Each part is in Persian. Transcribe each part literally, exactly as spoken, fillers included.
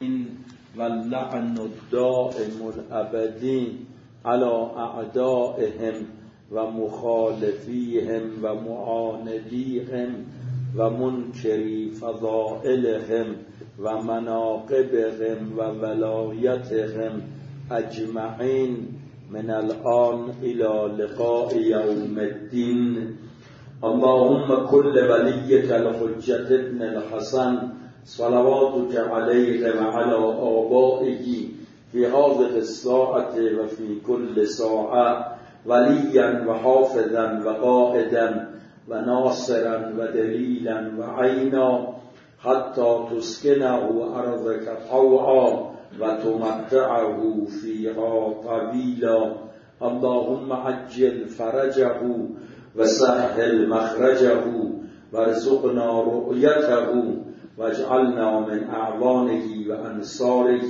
واللعن الدائم الأبدي على أعدائهم ومخالفيهم ومعانديهم ومنكري فضائلهم ومناقبهم وولايتهم أجمعين من الآن إلى لقاء يوم الدين. اللهم كل وليك الحجة ابن الحسن صلواتك عليه وعلى آبائه في هذه الساعة وفي كل ساعة وليا وحافظا وقائدا وناصرا ودليلا وعينا حتى تسكنه أرضك طوعا وتمتعه فيها طويلا. اللهم عجل فرجه وسهل مخرجه وارزقنا رؤيته واجعلنا من أعوانه وأنصاره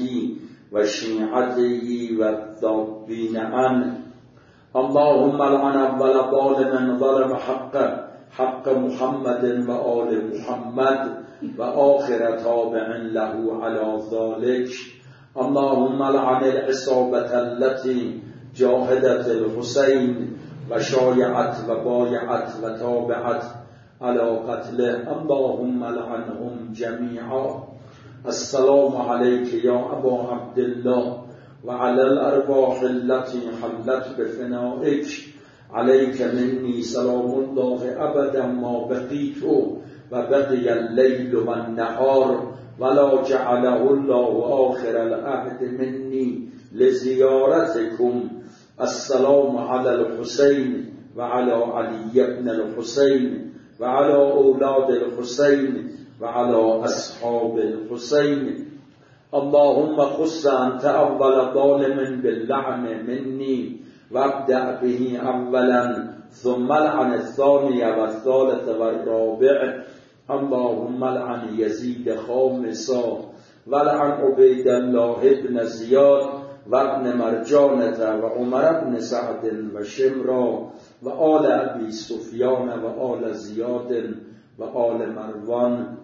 وشيعته والذابين عنه. اللهم لعن أول ظالم ظلم حقه حق محمد وآل محمد وآخر تابع له على ذلك. اللهم لعن العصابة التي جاهدت الحسين وشايعت وبايعت وتابعت على قتله. اللهم لعنهم جميعا. السلام عليك يا أبا عبد الله وعلى الأرواح التي حلت بفنائك. عليك مني سلام الله أبدا ما بقيت وبقي الليل والنهار ولا جعله الله آخر العهد مني لزيارتكم. السلام على الحسين وعلى علي بن الحسين وعلى أولاد الحسين وعلى أصحاب الحسين. اللهم خص أنت أول ظالم باللعن مني وابدأ به أولا ثم لعن الثاني والثالث والرابع. اللهم لعن يزيد خامسا ولعن عبيد الله بن زياد وابن مرجانة وعمر بن سعد وشمرا وآل أبي سفيان وآل زياد وآل مروان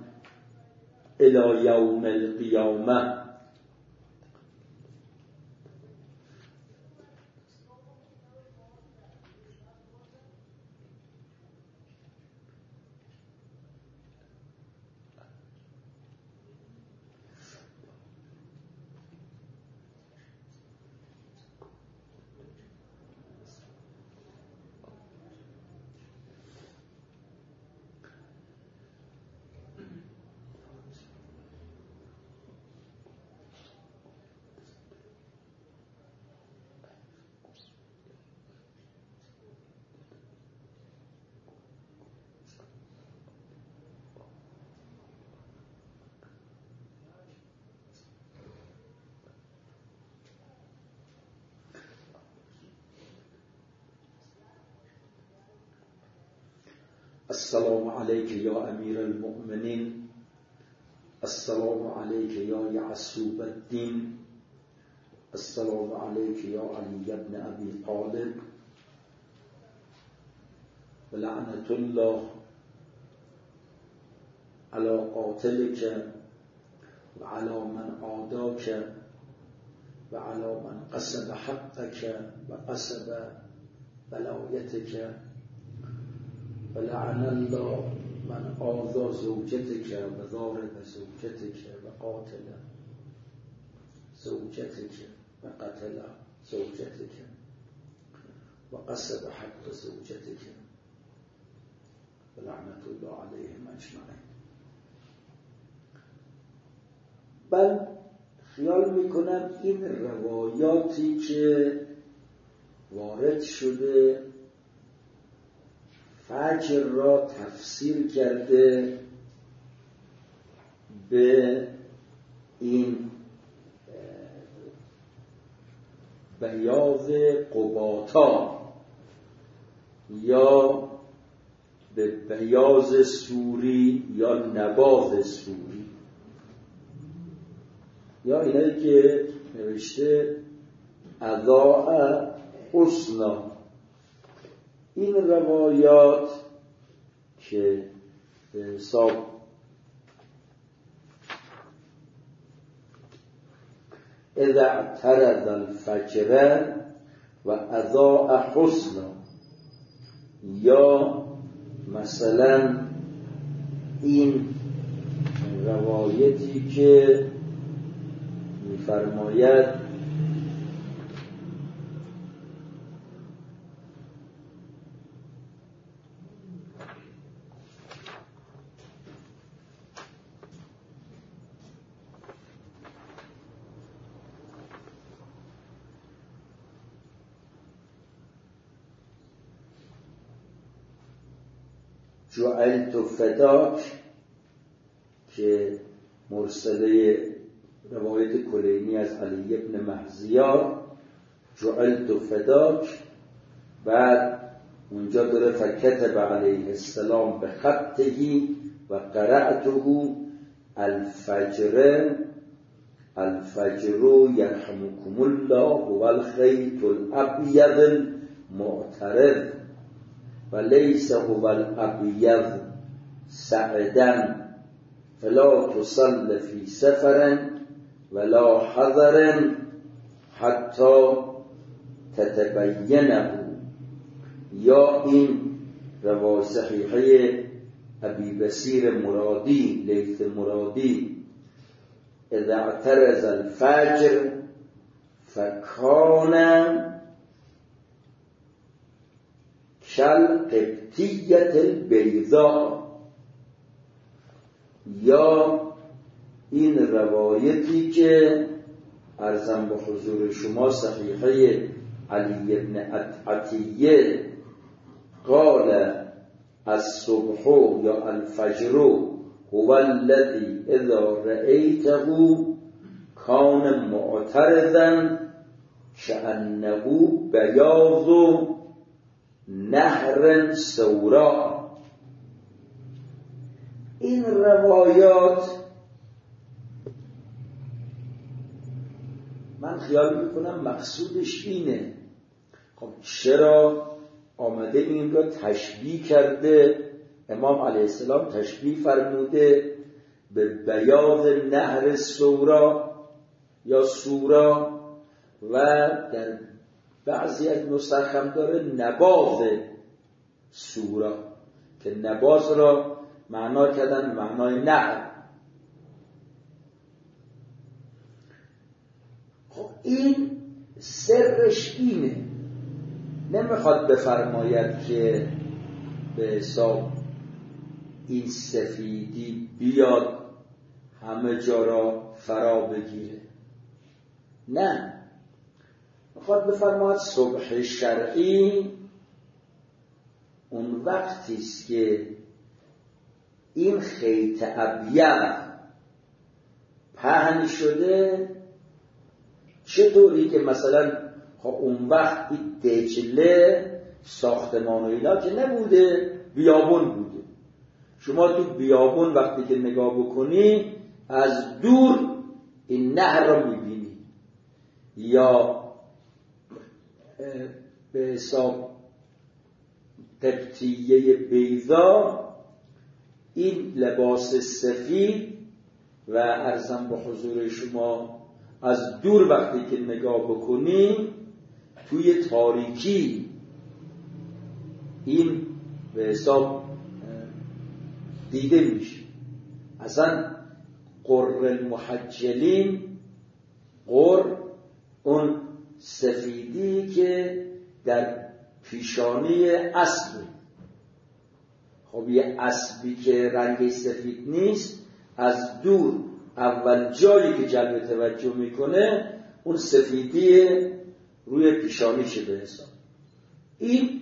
إلى يوم القيامة. السلام عليك يا أمير المؤمنين. السلام عليك يا يعسوب الدين. السلام عليك يا علي بن أبي طالب. ولعنة الله على قاتلك وعلى من عاداك وعلى من قسم حقك وقسم ولايتك. ولعن الله من آذى زوجتك وضارب زوجتك وقاتل زوجتك وقتل زوجتك وقسم حق زوجتك. ولعنة الله عليهم اجمعین. من خیال میکنم این روایاتی که وارد شده فجر را تفسیر کرده به این بیاض قباطا یا به بیاض سوری یا نباض سوری یا اینایی که نوشته اضاء حسنا. این روایات که به حساب اذا اعترض الفجر و اضاء حسنا. یا مثلا این روایتی که می‌فرماید جعلت فداک که مرسله روایت کلینی از علی ابن مهزیار، جعلت فداک، بعد اونجا داره فکتب علیه السلام به خطهی و قرأته الفجر الفجر یرحمکم الله و الخیط الابیض المعترض و لیس هو الابیض سعدا فلا تصل فی سفر ولا حضر حتی تتبینه. یا این روای صحیحه ابی بصیر مرادی لیث مرادی اذا اعترض الفجر فکان کالقبطیة البیضاء. یا این روایتی که عرضم به حضور شما صحیحه علی ابن عطیه قال الصبح یا الفجر هو الذي اذا رأيته كان معترضا كأنه بياض نهر سوراء. این روایات من خیال میکنم مقصودش اینه، خب چرا آمده این را تشبیه کرده؟ امام علیه السلام تشبیه فرموده به بیاض نهر سورا یا سورا و در بعضی از نسخ هم داره نباض سورا که نباض را معنا کردن معنای نهر. خب این سرش اینه، نمیخواد بفرماید که به حساب این سفیدی بیاد همه جا را فرا بگیره، نه، میخواد بفرماید صبح شرعی اون وقتی است که این خیط ابیض پهن شده، چطوری که مثلا اون وقت دجله ساختمان و اینا که نبوده، بیابون بوده. شما تو بیابون وقتی که نگاه بکنی از دور این نهر را میبینی، یا به حساب قبطیه بیضا این لباس سفید و عرضم به حضور شما از دور وقتی که نگاه بکنی توی تاریکی این به حساب دیده میشه. اصلا قر المحجلین، قر اون سفیدی که در پیشانی اسب، خب یه اسبی که رنگ سفید نیست از دور اول جایی که جلب توجه میکنه اون سفیدی روی پیشانیشه به حساب. این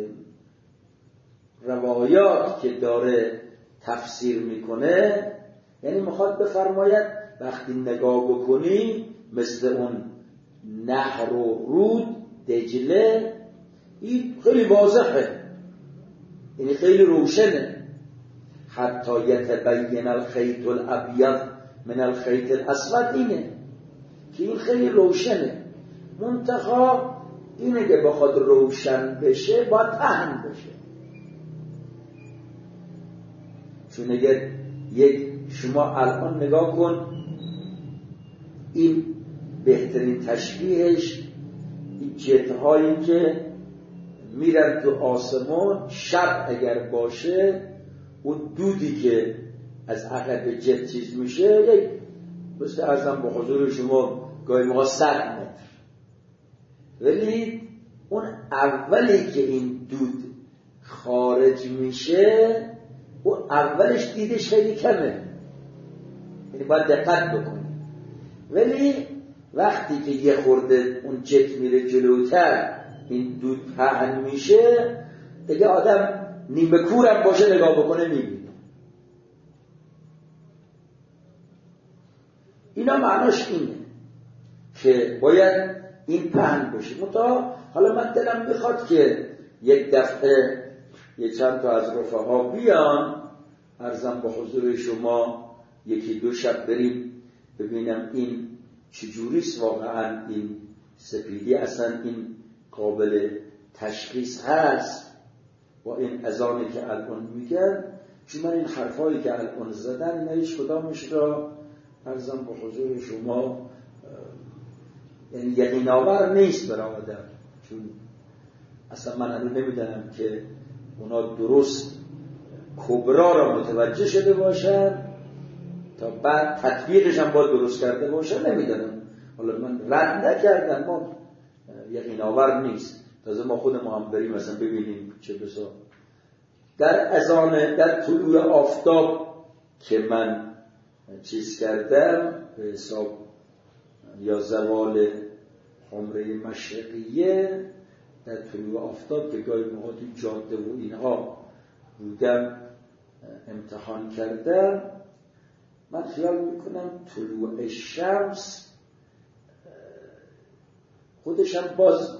روایات که داره تفسیر میکنه یعنی میخواد بفرماید وقتی نگاه بکنی مثل اون نهر و رود دجله، این خیلی واضحه، یعنی خیلی روشنه. حتی یتبین الخیط الابیض من الخیط الاسود، اینه که این خیلی روشنه، منتها اینه که بخواد روشن بشه باید پهن بشه. چون اگر یک شما الان نگاه کن این بهترین تشبیهش این جت‌هایی که میرن تو آسمان، شب اگر باشه اون دودی که از عقب جت چیز میشه، یک مثل ارزم به حضور شما گاهی موقع صد متر، ولی اون اولی که این دود خارج میشه اون اولش دیدش خیلی کمه، یعنی باید دقت بکنی. ولی وقتی که یه خورده اون جت میره جلوتر، این دود پهن میشه، دیگه آدم نیمه کورم باشه نگاه بکنه میبینه. اینا معناش اینه که باید این پهن بشه. متا حالا من دلم میخواد که یک دفعه یه چند تا از رفقا بیان، عرضم به حضور شما یکی دو شب بریم ببینم این چجوریست واقعا، این سپیدی اصلا این قابل تشخیص هست با این اذانی که الان میگن. چون من این حرفایی که الان زدن اینا هیچ کدامش را عرضم به حضور شما یعنی یقین آور نیست برای آدم، چون اصلا من الان نمیدونم که اونا درست کبرا را متوجه شده باشن تا بعد تطبیقش هم باید درست کرده باشن، نمیدونم. حالا من رد نکردم، ما یقین آور نیست. تازه ما خود ما هم بریم مثلا ببینیم چه بسا در اذان در طلوع آفتاب که من چیز کردم به حساب یا زوال حمره مشرقیه، در طلوع آفتاب که گاهی موقع تو جاده و اینها بودم امتحان کردم، من خیال میکنم طلوع شمس خودش هم باز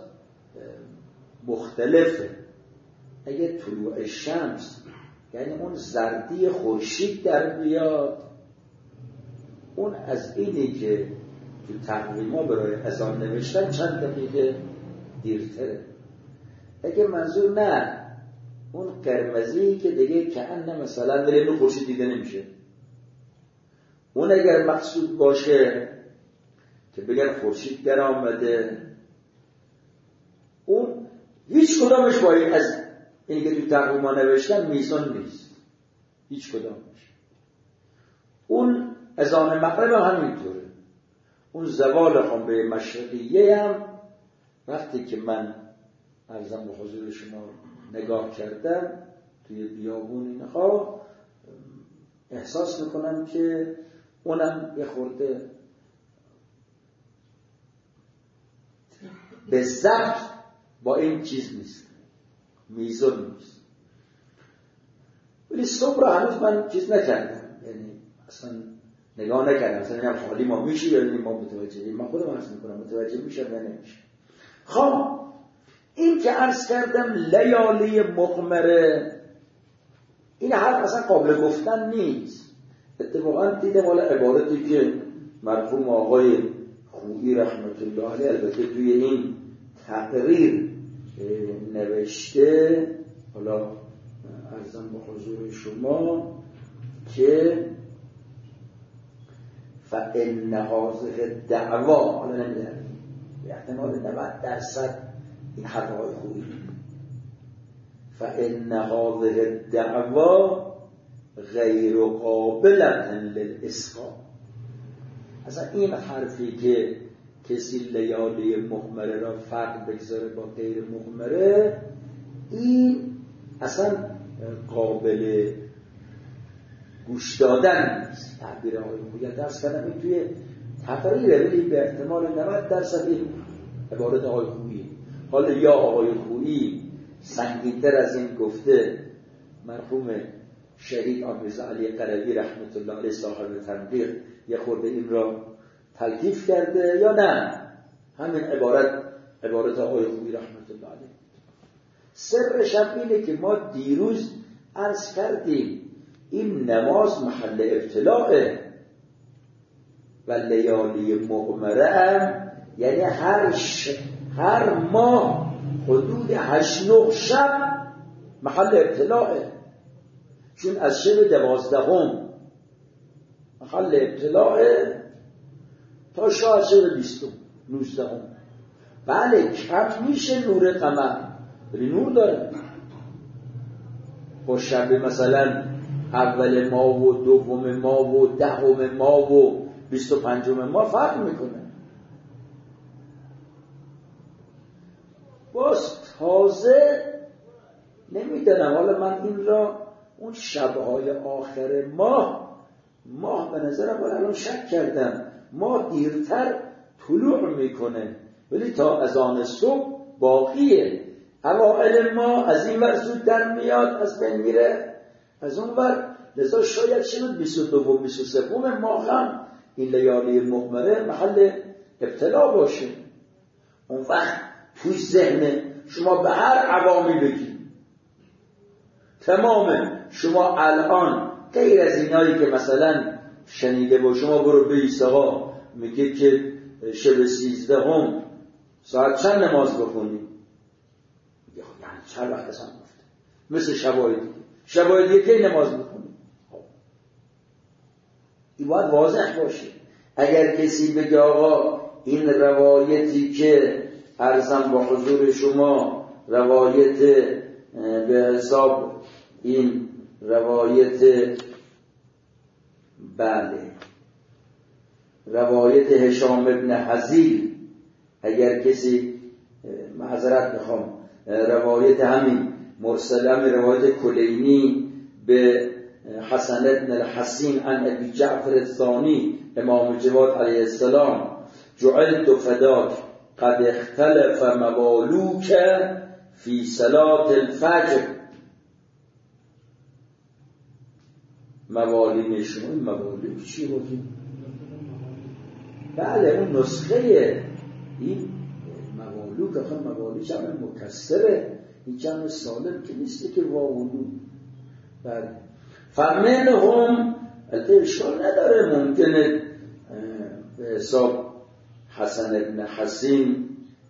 مختلفه. اگه طلوع شمس یعنی اون زردی خورشید در بیاد، اون از اینی که تو تقویما برای اذان نوشتن چند دقیقه دیرتره. اگه منظور نه اون قرمزی که دیگه کأنه مثلا دلیل خورشید دیده نمیشه، اون اگر مقصود باشه که بگن خورشید در آمده، اون هیچ کدامش با این از اینی که تو تقویما نوشتن میزان نیست، هیچ کدامش. اون اذان مغرب هم همینطوره. اون زوال حمره مشرقیه هم وقتی که من عرضم به حضور شما نگاه کردم توی بیابون اینها، احساس میکنم که اونم یه خورده به ضبط با این چیز نیست، میزان نیست. ولی صبح را هنوز من چیز نکردم، یعنی اصلا نگاه نکردم اصلا اینم خالی ما میشه یا ما متوجه، من خودم عرض میکنم متوجه میشم یا نمیشه. خب این که عرض کردم لیالی مقمره، این حرف اصلا قابل گفتن نیست. اتفاقا دیدم والا عبارتی که مرحوم آقای خویی رحمت الله علیه البته توی این تقریر نوشته، حالا عرضم به حضور شما که فإن هذه دعوا، حالا نمیدونم به احتمال نود درصد این حرفای خوبی، فإن هذه دعوا غیر قابلة للإسقاط. اصلا این حرفی که کسی لیالی مقمره را فرق بگذاره با غیر مقمره، این اصلا قابل گوش دادن نیست. تعبیر آقای خویی درست کردم این توی تقریره، ولی به احتمال نود درصد این عبارت آقای خویی. حالا یا آقای خویی سنگین‌تر از این گفته، مرحوم شهید آمیرزا علی قروی رحمت الله علیه صاحب تنبیه یه خورده این را تلطیف کرده، یا نه همین عبارت عبارت آقای خویی رحمت الله علیه. سرش هم اینه که ما دیروز عرض کردیم این نماز محل ابتلاعه و لیالی مقمره هم یعنی هر ش... هر ماه حدود هشت نه شب محل ابتلاعه، چون از شب دوازدهم محل ابتلاعه تا شاید شب بیستم نوزدهم. بله کم میشه نور قمر، ولی نور داره. با شب مثلا اول ماه و دوم ماه و دهم ماه و بیست و پنجم ماه فرق میکنه. باز تازه نمیدونم، حالا من این را اون شبهای آخر ماه ماه به نظرم الان شک کردم ماه دیرتر طلوع میکنه، ولی تا از آن صبح باقیه. اوائل ماه از این ور زودتر میاد، از بین میره، از اون ور. لذا شاید شد بیست و دو و بیست و سه ماه هم این لیالی مقمره محل ابتلا باشه. اون وقت توی ذهن شما به هر عوامی بگید، تمام شما الان غیر از اینایی که مثلا شنیده با شما برو بیست آقا میگه که شب سیزدهم ساعت چند نماز بخونیم، یعنی چند وقت اصلا گفته مثل شبای دیگه، شبای دیگه که نماز بخونیم. این باید واضح باشه. اگر کسی بگه آقا این روایتی که عرضم با حضور شما روایت به حساب این روایت بله روایت هشام ابن حزیل، اگر کسی معذرت میخوام روایت همین مرسل همین روایت کلینی به حسن ابن الحسین عن ابی جعفر الثانی امام جواد علیه السلام جعلت فداک قد اختلف موالوک فی صلاة الفجر. موالی نشون موالوک چی بودی؟ بله اون نسخه این موالوک آخه موالی جمع مکسره، این جمع سالم که نیسته که واولو. بله فمنهم البته اشکال نداره، ممکنه به حساب حسن ابن حسین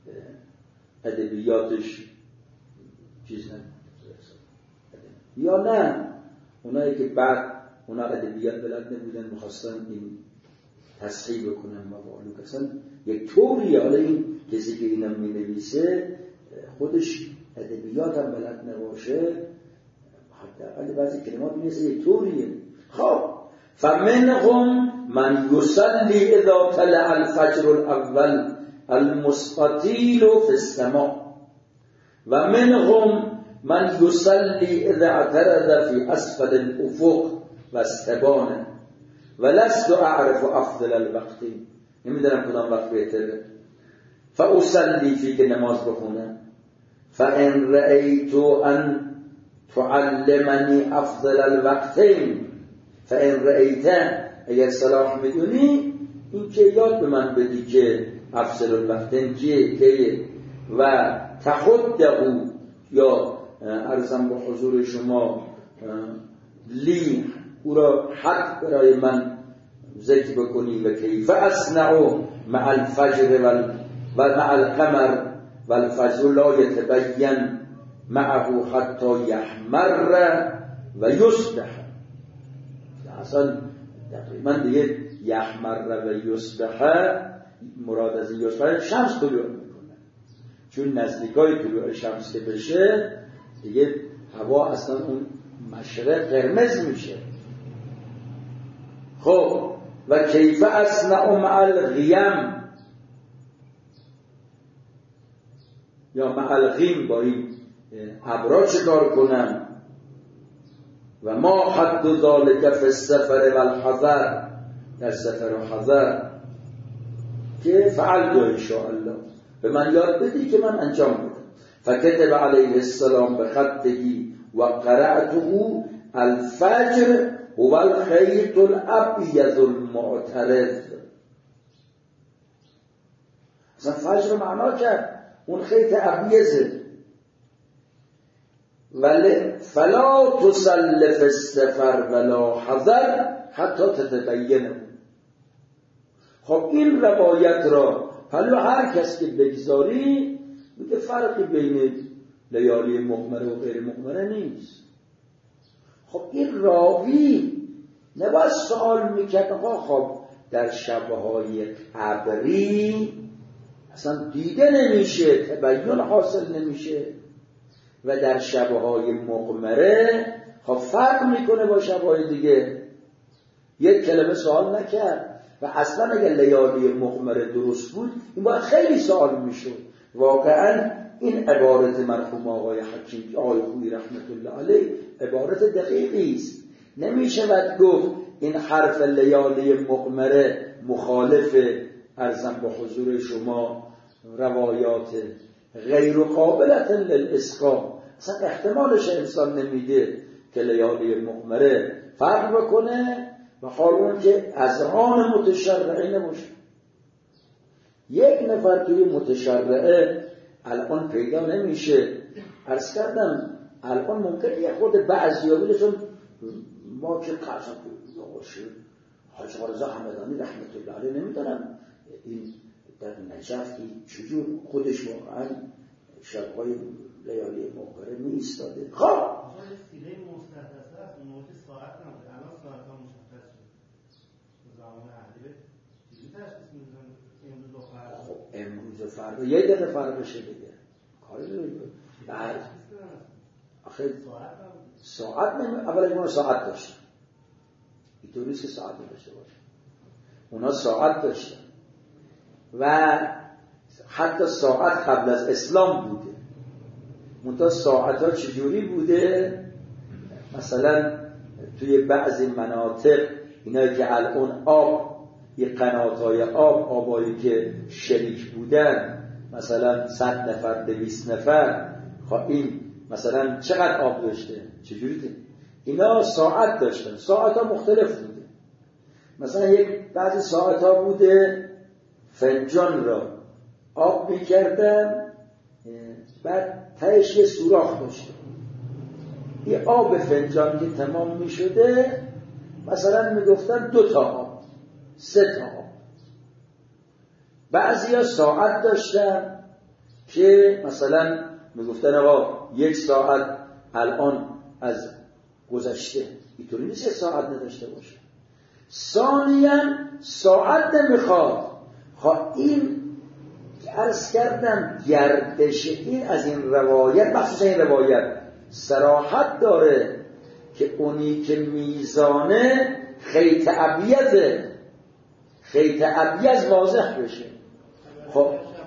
ادبیاتش چیز نه یا نه اونایی که بعد اونا ادبیات بلد نبودن میخواستن این تصحیح بکنن موالوک، اصلا یک طوریه. حالا این کسی که اینم می نویسه خودش ادبیات هم بلد نباشه، حتی بعضی کلمات می نویسه یک طوریه. خب فمنهم من یصلی اذا طلع الفجر الاول المستطیل فی السماء و منهم من یصلی اذا اعترض فی اسفل الافق و استبانه و لست اعرف افضل الوقت، نمیدونم کدام وقت بهتره. فاصلی فی که نماز بخونم. فان رأیت ان تعلمنی افضل الوقتین فان رأیت اگر صلاح میدونی این که یاد به من بدی که افضل الوقتین کیه که و تخده یا عرضم با حضور شما لی او را حق برای من ذکر بکنی و کیف اصنع مع الفجر و مع القمر و الفجر لا یتبین معه حتی یحمر و یصبح. اصلا تقریبا دیگه یحمر و یصبح مراد از این یصبح شمس طلوع میکنه، چون نزدیکای طلوع شمس که بشه دیگه هوا اصلا اون مشرق قرمز میشه. خب و کیف اصنع مع الغیم یا مع الغیم با این ابرا چه کار کنم. و ما حد ذالک فی السفر و الحضر، در سفر و حضر که فعل دو انشاءالله به من یاد بدی که من انجام بدم. فکتب علیه السلام به خطهی و قرأته الفجر هو الخیط الابیض المعترض. اصلا فجر معنا کرد اون خیط ابیضه. ولی فلا تسل فی السفر ولا حضر حتی تتبینه. خب این روایت را حالا هر کس که بگذاری میگه فرقی بین لیالی مقمره و غیر مقمره نیست. خب این راوی نباید سوال میکرد آقا خب در شبهای ابری اصلا دیده نمیشه، تبیین حاصل نمیشه و در شبهای مقمره خب فرق میکنه با شبهای دیگه. یک کلمه سوال نکرد و اصلا اگر لیالی مقمره درست بود این باید خیلی سوال میشد. واقعا این عبارت مرحوم آقای حکیم آقای خویی رحمت الله علیه عبارت دقیقی است. نمیشود گفت این حرف لیالی مقمره مخالف ارزم به حضور شما روایات غیر قابلت للاسقام، اصلا احتمالش انسان نمیده که لیالی مقمره فرق بکنه و حالون که از آن متشرعه نباشه. یک نفر توی متشرعه الان پیدا نمیشه. عرض کردم الان ممکنه یه خود بعضی ها بودشون ما که قصد باشه حاج رضا همدانی رحمت الله علیه نمیدونم این در نجف چجور خودش واقعا شبهای لیالی مقبره می ایستاده. خب سیره مستحدثه است، اون موقع ساعت نبود، الان ساعت ها مشخص شد زمان اهلی چیزی تشخیص میدونم امروز و فردا. خب امروز و فردا یه دقیقه فرق بشه دیگه کاری نمیدونم. بعد آخه ساعت نبود، ساعت نمی اول اینا ساعت داشتن، اینطوری که ساعت نداشته باشه. اونا ساعت داشتن و حتی ساعت قبل از اسلام بوده. منتها ساعت ها چجوری بوده؟ مثلا توی بعضی مناطق اینایی که الان آب یه قناتای آب آبایی که شریک بودن مثلا صد نفر دویست نفر، خب این مثلا چقدر آب داشته؟ چجوری ده؟ اینا ساعت داشتن. ساعت ها مختلف بوده. مثلا یک بعضی ساعت ها بوده فنجان را آب میکردن بعد تهش یه سوراخ داشته. یه آب فنجان که تمام میشده مثلا میگفتن دو تا آب، سه تا آب. بعضی ها ساعت داشتن که مثلا میگفتن آقا یک ساعت الان از گذشته. اینطوری نیست یک ساعت نداشته باشه. ثانیاً ساعت نمیخواد. خب این عرض کردم گردش این از این روایت، مخصوصا این روایت صراحت داره که اونی که میزانه خیط ابیضه، خیط ابیض واضح بشه. خب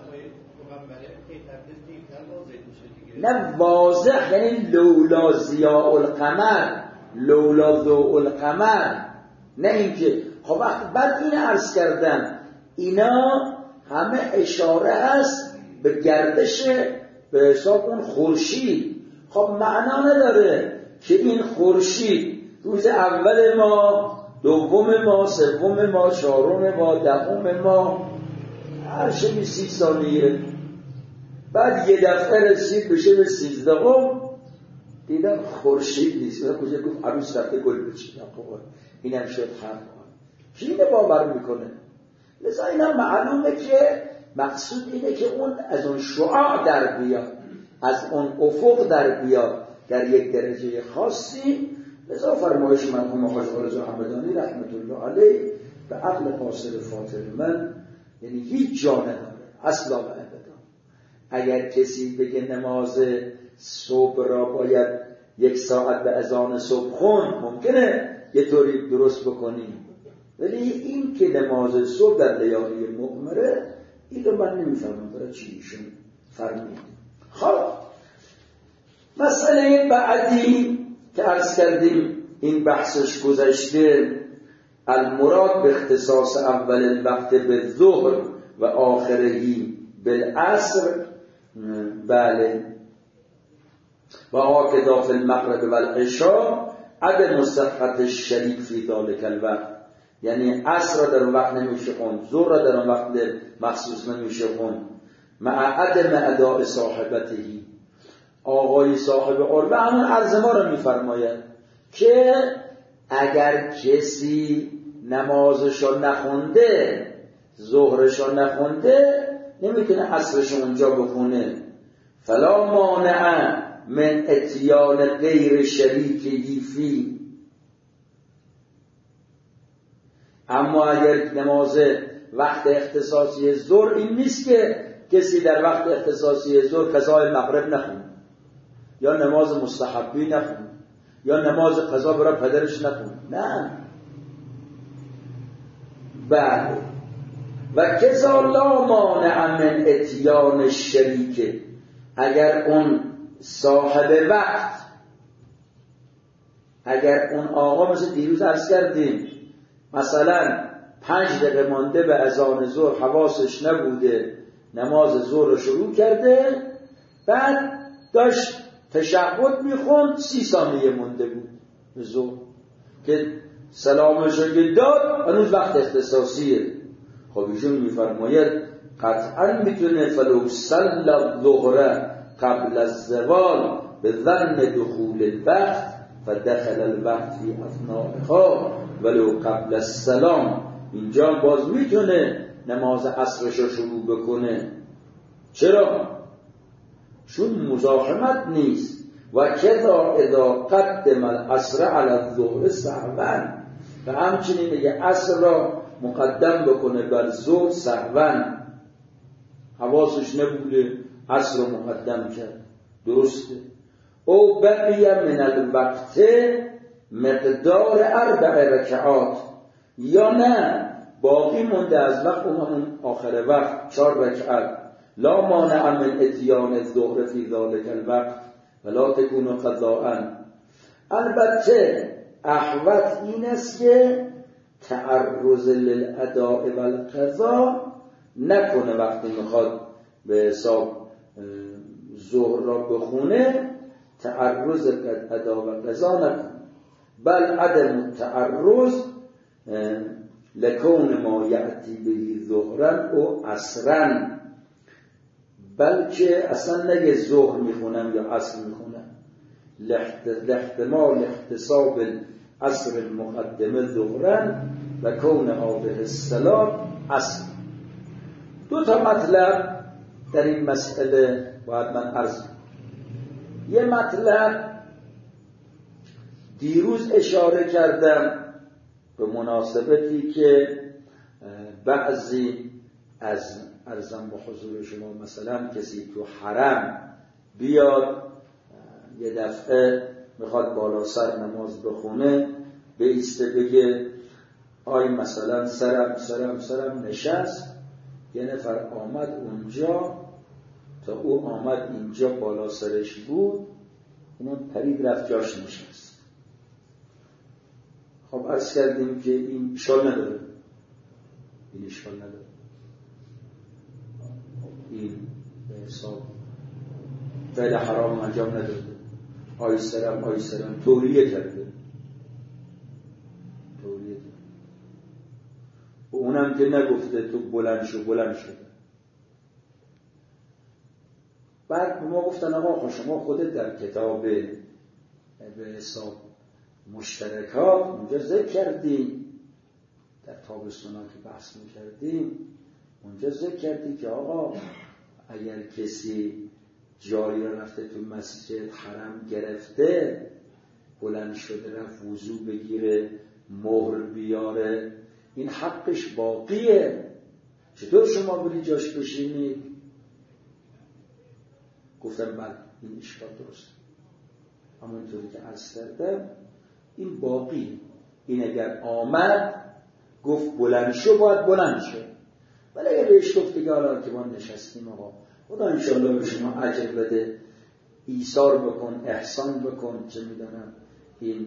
نه واضح یعنی لولا ضیاء القمر لولا ضوء القمر، نه اینکه خب وقت بعد این عرض کردم اینا همه اشاره هست به گردش به حساب اون خورشید. خب معنا نداره که این خورشید روز اول ما، دوم ما، سوم ما، چهارم ما، دهم ما، هر شبی سی ثانیه بعد یه دفعه رسید بشه به سیزدهم دیدم خورشید نیست. اون کجا گفت عروس رفته گل بچینم. خب این هم شد حرف کی اینه باور میکنه؟ لذا اینا معلومه که مقصود اینه که اون از اون شعاع در بیاد، از اون افق در بیاد در یک درجه خاصی. لذا فرمایش مرحوم حاج رضا همدانی رحمت الله علیه به عقل قاصر فاطر من یعنی هیچ جا نداره اصلا و ابدا. اگر کسی بگه نماز صبح را باید یک ساعت به اذان صبح خوند، ممکنه یه طوری درست بکنیم، ولی این که نماز صبح در لیالی مقمره این رو من نمیفهمم برای چی ایشون فرمید. خب مسئله بعدی که عرض کردیم این بحثش گذشته، المراد به اختصاص اول الوقت به ظهر و آخرهی بالعصر. بله و آکدا فی المغرب و العشاء عدم صحت الشریک فی ذلک الوقت، یعنی عصر را در اون وقت نمیشه خوند، ظهر را در اون وقت مخصوص نمیشه خوند. مع عدم اداء صاحبتهی، آقای صاحب قربه همون عرض ما را میفرماید که اگر کسی نمازشو نخونده، ظهرشو نخونده، نمیتونه عصرشو اونجا بخونه. فلا مانع من اتیان غیر شریکی فی، اما اگر نماز وقت اختصاصی ظهر، این نیست که کسی در وقت اختصاصی ظهر قضای مغرب نخونه یا نماز مستحبی نخونه یا نماز قضا برای پدرش نخونه، نه. بله. و کذا لا مانع من اتیان شریک، اگر اون صاحب وقت، اگر اون آقا مثل دیروز عرض کردیم مثلا پنج دقیقه مانده به اذان ظهر حواسش نبوده، نماز ظهر رو شروع کرده، بعد داشت تشهد میخوند، سی ثانیه مونده بود به ظهر که سلامش رو داد، هنوز وقت اختصاصیه. خب ایشون میفرماید قطعا میتونه فلو صلی الظهر قبل الزوال به ظن دخول الوقت فدخل الوقت فی اثنائها ولو قبل السلام، اینجا باز میتونه نماز عصرش رو شروع بکنه. چرا؟ چون مزاحمت نیست. و کذا اذا قدم العصر علی الظهر سهوا، و همچنین میگه عصر را مقدم بکنه بر ظهر سهوا، حواسش نبوده عصر رو مقدم کرد، درسته. او بقی من الوقت مقدار اربع رکعات، یا نه باقی مونده از وقت اون آخر وقت چهار رکعت. لا مانع من اتیان الظهر فی ذلک الوقت ولا تکون قضاء. البته احوط این است که تعرض للاداء والقضاء نکنه، وقتی میخواد به حساب ظهر را بخونه تعرض ادا و قضا نکنه، بل عدم التعرض لکون ما یأتی به ظهرا او عصرا، بلکه اصلا نگه ظهر میخونم یا عصر میخونم، لاحتمال احتساب عصر المقدمه ظهرا و کون هذه الصلاة عصر. دو تا مطلب در این مسئله باید من عرض کنم. یه مطلب دیروز اشاره کردم به مناسبتی که بعضی از عرضم به حضور شما مثلا کسی تو حرم بیاد یه دفعه میخواد بالا سر نماز بخونه، به ایسته بگه آی مثلا سرم سرم سرم نشست، یه نفر آمد اونجا تا او آمد اینجا بالا سرش بود، اون پرید رفت جاش نشست. خب عرض کردیم که این اشکال نداره، این اشکال نداره، این به حساب فعل حرام انجام نداده، آی سرم آی سرم توریه کرده، توریه کرده. و اونم که نگفته تو بلند شو بلند شده. بعد ما گفتن آقا شما خودت در کتاب به حساب مشترکات اونجا ذکر کردیم، در تابستونا که بحث میکردیم اونجا ذکر کردی که آقا اگر کسی جایی رو رفته تو مسجد حرم گرفته، بلند شده رفت وضو بگیره مهر بیاره، این حقش باقیه، چطور شما بری جاش بشینید؟ گفتم بله این اشکال درست، همونطوری که عرض کردم این باقی، این اگر آمد گفت بلند شو باید بلند شو، ولی اگر بهش گفت دیگه حالا که ما نشستیم آقا خدا انشالله به شما اجر بده، ایثار بکن احسان بکن، چه میدونم این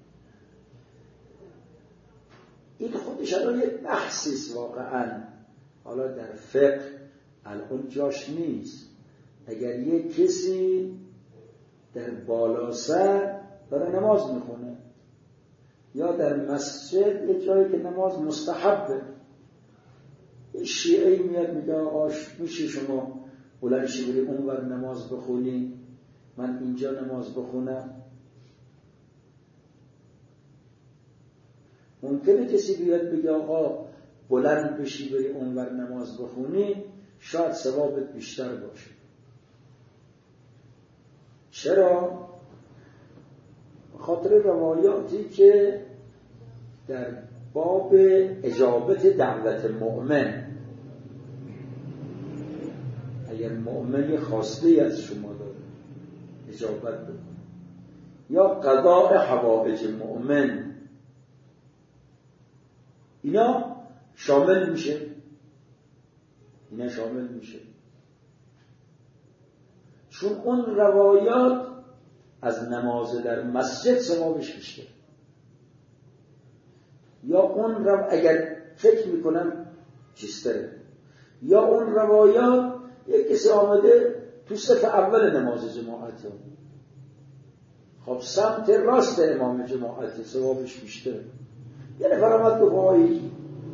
این خودش الان یه بحثیست واقعا، حالا در فقه الان جاش نیست. اگر یک کسی در بالا سر داره نماز میخونه یا در مسجد یک جایی که نماز مستحبه، این شیعه میاد میگه آقا میشه شما بلند شی بری اونور نماز بخونی من اینجا نماز بخونم؟ ممکنه کسی بیاد بگه آقا بلند بشی بری اونور نماز بخونی، شاید ثوابت بیشتر باشه. چرا؟ خاطر روایاتی که در باب اجابت دعوت مؤمن. اگر مؤمن خواسته از شما داره اجابت بده، یا قضاء حوائج مؤمن، اینا شامل میشه اینا شامل میشه چون اون روایات از نماز در مسجد ثوابش بیشتر. یا اون رو اگر فکر میکنم چیستره، یا اون روایات یک کسی آمده تو صف اول نماز جماعت، خب سمت راست امام جماعت ثوابش بیشتره. یه نفر آمد به وای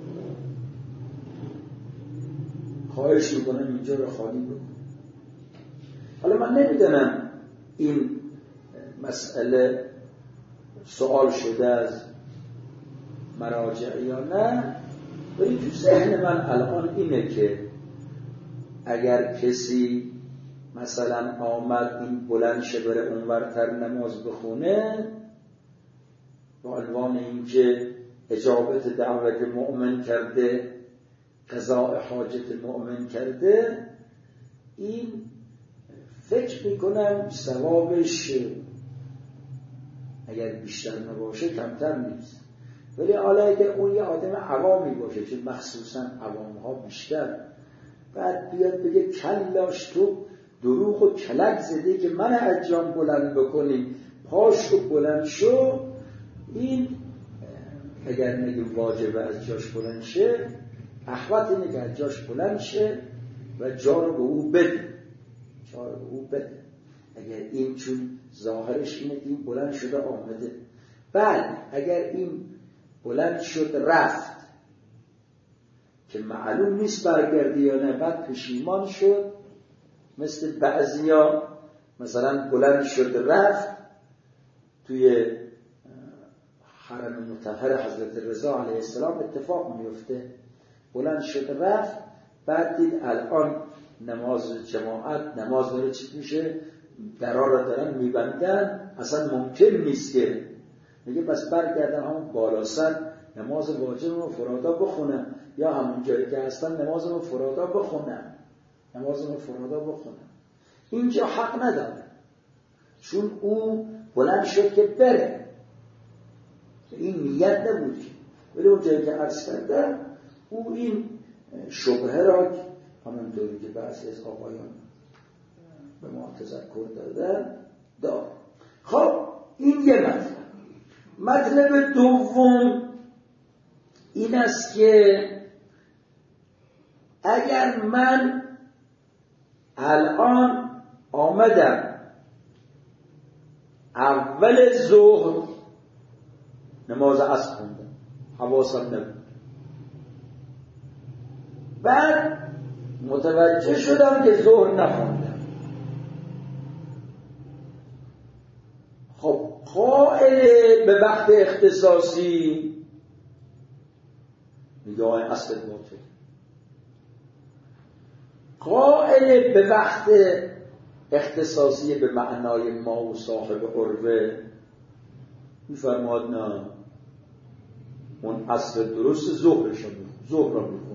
خواهش میکنم اینجا رو خالی بکن. حالا من نمیدونم این مسئله سوال شده از مراجع یا نه، ولی تو ذهن من الان اینه که اگر کسی مثلا آمد این بلند شه بره اونورتر نماز بخونه با عنوان اینکه اجابت دعوت مؤمن کرده، قضاء حاجت مؤمن کرده، این فکر میکنم ثوابش اگر بیشتر نباشه کمتر نیست. ولی حالا اگر اون یه آدم عوامی باشه، چون مخصوصا عوام ها بیشتر، بعد بیاد بگه کلاش تو دروغ و کلک زده که من از جام بلند بکنیم، پاش رو بلند شو، این اگر نگیم واجبه از جاش بلند شه، احوط اینه که از جاش بلند شه و جا رو به او بده جا رو به او بده اگر این چون ظاهرش اینه که این بلند شده آمده. بعد اگر این بلند شد رفت که معلوم نیست برگردی یا نه، بعد پشیمان شد، مثل بعضیا مثلا بلند شد رفت توی حرم مطهر حضرت رضا علیه السلام اتفاق میفته، بلند شد رفت، بعد دید الان نماز جماعت نماز داره چی میشه، درها را دارن میبندن، اصلا ممکن نیست که میگه بس برگردن همون بالا سر نماز واجب رو فرادا بخونن، یا همون جایی که هستن نماز رو فرادا بخونن نماز رو فرادا بخونن اینجا حق نداره، چون او بلند شد که بره، این نیت نبود که. ولی اون جایی که عرض کرده او این شبهه را همونطوری که بعضی از آقایان به ما تذکر دادن دار. خب این یه مطلب. مطلب دوم این است که اگر من الان آمدم اول ظهر نماز عصر خوندم، حواسم نبود، بعد متوجه شدم که ظهر نخوندم، خب قائل به وقت اختصاصی میگه آقای اصل باطل، قائل به وقت اختصاصی به معنای ما و صاحب عروه میفرماد نه، اون اصل درست ظهرش رو ظهر رو میکنه.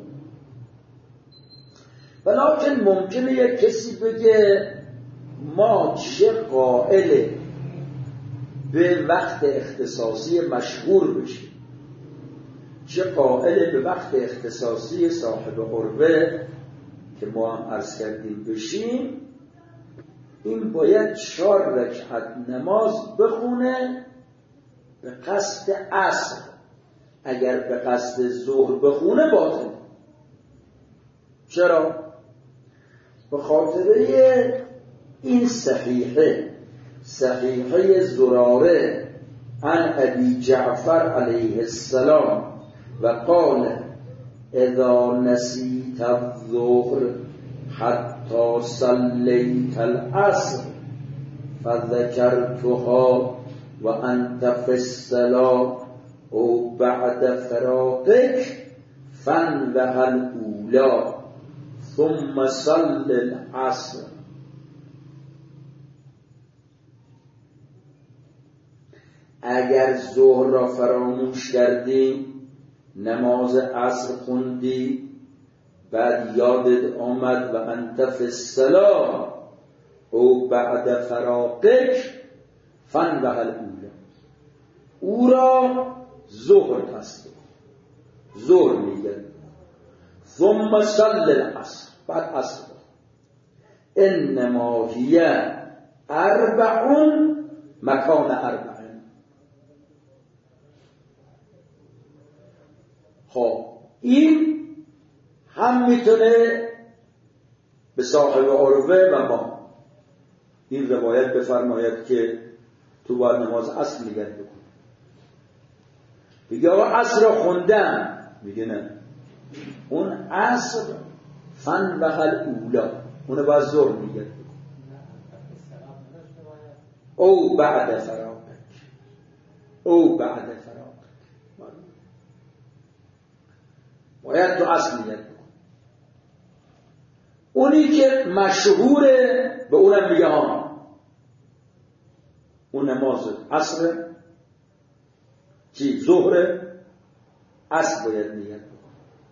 ولیکن ممکنه یک کسی بگه ما چه قائل به وقت اختصاصی مشهور بشیم، چه قائل به وقت اختصاصی صاحب عروه که ما هم عرض کردیم بشیم، این باید چهار رکعت نماز بخونه به قصد عصر. اگر به قصد ظهر بخونه باطل. چرا؟ به خاطره این صحیحه صحیحه زراره عن ابی جعفر علیه السلام و قال اذا نسیت الظهر حتی صلیت العصر فذکرتها و انت فی الصلاة او بعد فراغک فانوه الاولی ثم صل العصر. اگر ظهر را فراموش کردی نماز عصر خوندی، بعد یادت آمد و انت فی الصلاة او بعد فراقک فن و الاولی، او را ظهر پس ظهر میگه، ثم صلی العصر، بعد عصر. انما هی اربعون مکان اربعین. خب این هم میتونه به صاحب عروه و ما این روایت بفرماید که تو باید نماز عصر نگه بکن. بگه آقا عصر رو خوندم، میگه نه، اون عصر فن و حل اولا، اونو باید ظهر نگه بکن. او بعد فراقک، او بعد فراقک، باید تو عصر نگه بکن. اونی که مشهوره به اونم میگه ها اون نماز عصر چی ظهر عصر باید نیت بکن،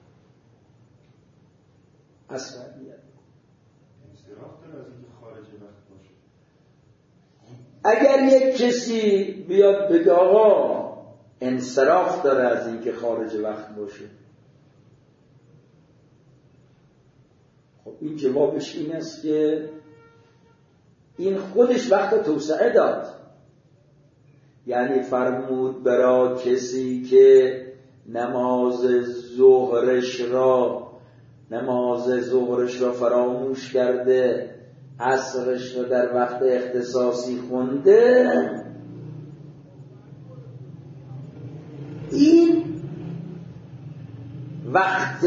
عصر باید نیت بکن. انصراف داره از اینکه خارج وقت باشه. اگر یک کسی بیاد بگه آقا انصراف داره از اینکه خارج وقت باشه، خب این جوابش این است که این خودش وقت توسعه داد. یعنی فرمود برای کسی که نماز ظهرش را نماز ظهرش را فراموش کرده، عصرش را در وقت اختصاصی خونده، این وقت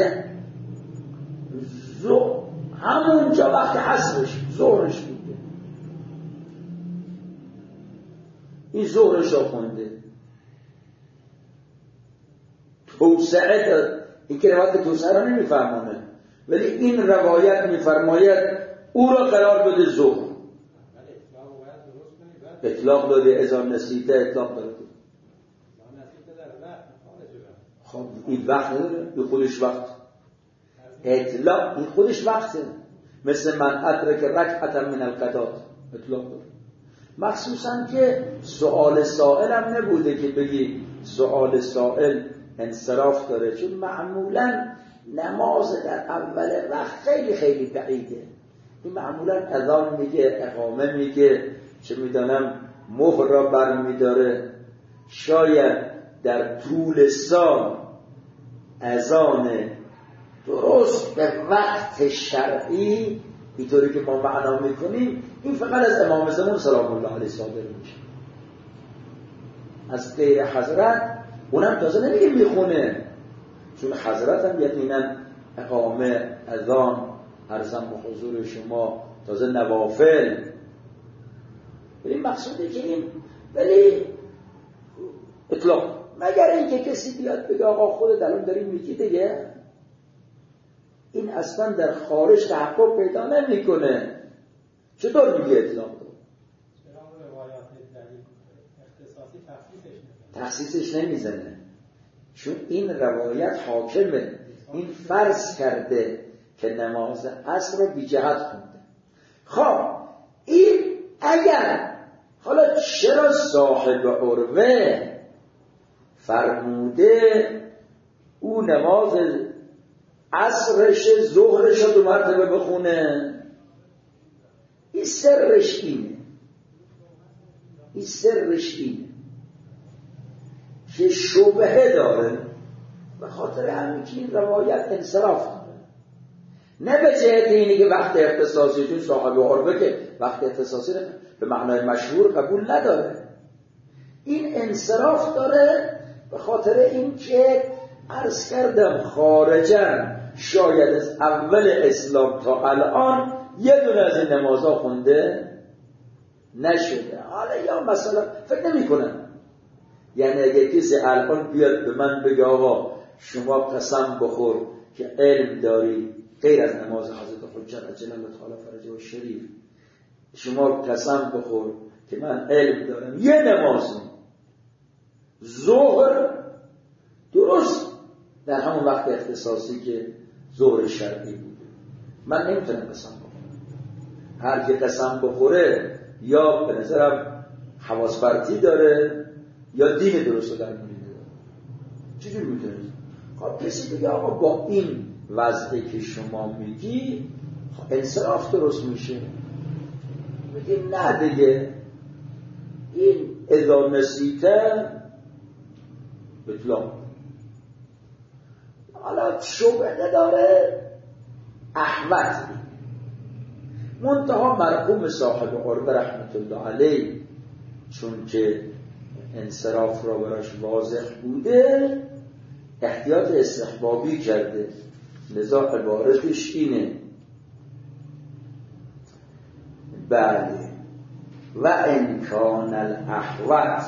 ظهر همونجا وقت عصرش ظهرش بوده، این ظهرش را خونده، توسعه داد. این که روایت توسعه را نمیفرمانه، ولی این روایت میفرماید او را قرار بده ظهر. اطلاق داده اذا نسیته، اطلاق داده. خب این وقت نداره، این خودش وقت اطلاق، این خودش وقته. مثل من ادرک رکعتا من القضاء، اطلاق داره. مخصوصا که سؤال سائل هم نبوده که بگی سؤال سائل انصراف داره، چون معمولا نماز در اول وقت خیلی خیلی بعیده. این معمولا اذان میگه، اقامه میگه، چه میدانم مهر را بر میداره، شاید در طول سال اذان درست به وقت شرعی اینطوری که ما معنا میکنیم، این فقط از امام زمان سلام الله علیه صادر میشه. از غیر حضرت اونم تازه نمیگه میخونه، چون حضرت هم یقینا اقامه، اذان، عرضم به حضور شما، تازه نوافل. ولی مقصوده که این ولی اطلاق، مگر اینکه کسی بیاد بگه آقا خودت الان داری میگی دیگه، این اصلا در خارج تحقق پیدا نمیکنه. چطور میگه اطلاق داره؟ تخصیصش نمیزنه، چون این روایت حاکمه، این فرض کرده که نماز عصر رو بی جهت خونده. خب این اگر حالا چرا صاحب عروه فرموده او نماز عصرش ظهرش رو دو مرتبه بخونه، این سرش اینه این سرش اینه که شبهه داره، به خاطر همین که این روایت انصراف داره، نه به جهت اینی که وقت اختصاصی، چون صاحب عروه که وقت اختصاصی رو به معنای مشهور قبول نداره، این انصراف داره به خاطر این که عرض کردم خارجا شاید از اول اسلام تا الان یه دونه از این نمازها خونده نشده. حالا یا مثلا فکر نمی کنم، یعنی اگه کسی الان بیاد به من بگه آقا شما قسم بخور که علم داری غیر از نماز حضرت حجت عجل الله تعالی فرجه و شریف، شما قسم بخور که من علم دارم یه نماز ظهر درست در همون وقت اختصاصی که ظهر شرعی بوده. من نمیتونم قسم بخورم. هر که قسم بخوره یا به نظرم حواس پرتی داره یا دین درست رو در میونه داره. چجور میتونید؟ خب کسی بگه آقا با این وضعی که شما میگی انصراف درست میشه، میگیم نه دیگه این اذا نسیته بطلان. حالا شبهه داره احمد منتها مرحوم صاحب قربه رحمت الله علیه چون که انصراف را براش واضح بوده احتیاط استحبابی کرده، لذا عبارتش اینه بله و امکان الاحوط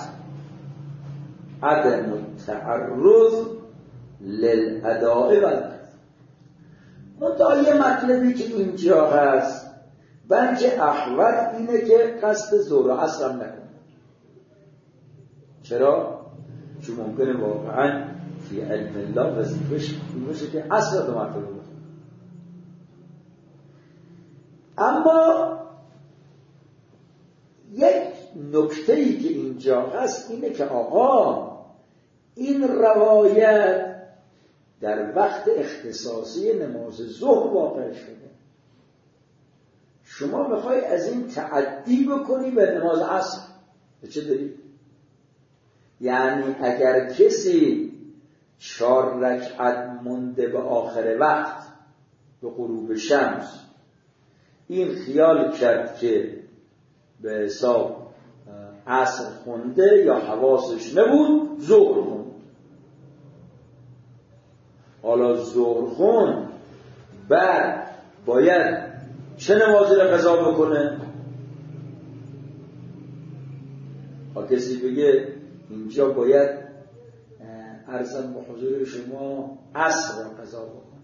عدم التعرض للاداء و منتها یه مطلبی که اینجا هست بلکه احوط اینه که قصد ظهر و عصر نکنه. چرا؟ چون ممکنه واقعا فی علم الله وظیفه‌اش این باشه که عصر دو مرتبه بخونه. اما یک نکته‌ای که اینجا هست اینه که آقا این روایت در وقت اختصاصی نماز ظهر واقع شده، شما میخوای از این تعدی بکنی به نماز عصر. به چه دلیل؟ یعنی اگر کسی چهار رکعت مونده به آخر وقت به غروب شمس این خیال کرد که به حساب عصر خونده یا حواسش نبود ظهر خوند، حالا ظهر خوند بعد باید چه نمازی را قضا بکنه؟ ها کسی بگه اینجا باید عرضم به حضور شما عصر را قضا بکنه،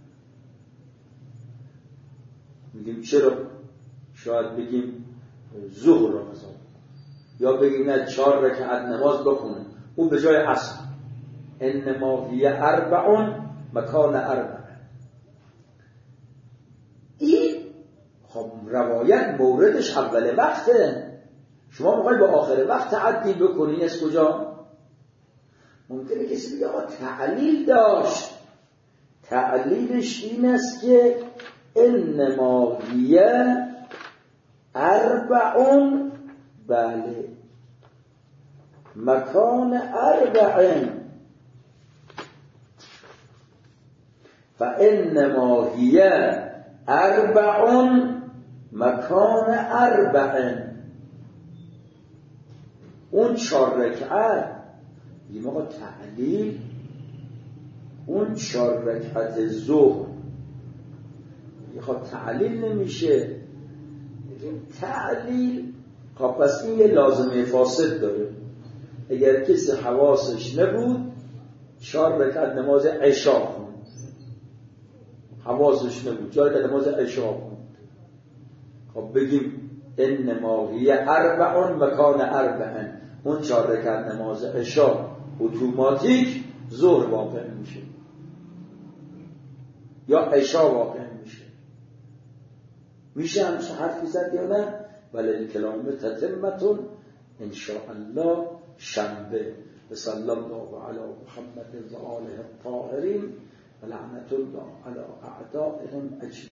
میگیم چرا؟ شاید بگیم ظهر را قضا بکنه یا بگیم نه چهار رکعت نماز بخونه اون به جای عصر. انما هی اربعون مکان اربع. این خب روایت موردش اول وقته، شما میخواید به آخر وقت تعدی بکنی از کجا؟ ممکنه کسی بگه آقا تعلیل داشت، تعلیلش این است که انما هی اربعون بله مکان اربعین فانما هی اربعون مکان اربعین. اون چهار رکعت یه موقع تعلیل اون چهار رکعت ظهر یه خب تعلیل نمیشه، این تعلیل خب پس این یه لازمه فاسد داره. اگر کسی حواسش نبود چهار رکعت نماز عشا خوند، حواسش نبود چهار رکعت نماز عشا خوند، خب بگیم انما هی اربعون مکان اربعین، اون چهار رکعت نماز عشا اتوماتیک ظهر واقع میشه یا عشا واقع میشه. میشه همچه حرفی زد یا نه؟ ولی کلام تتمتون انشاءالله شنبه. صلی الله علی محمد و آله الطاهرین و لعنت الله علی اعدائهم اجمعین.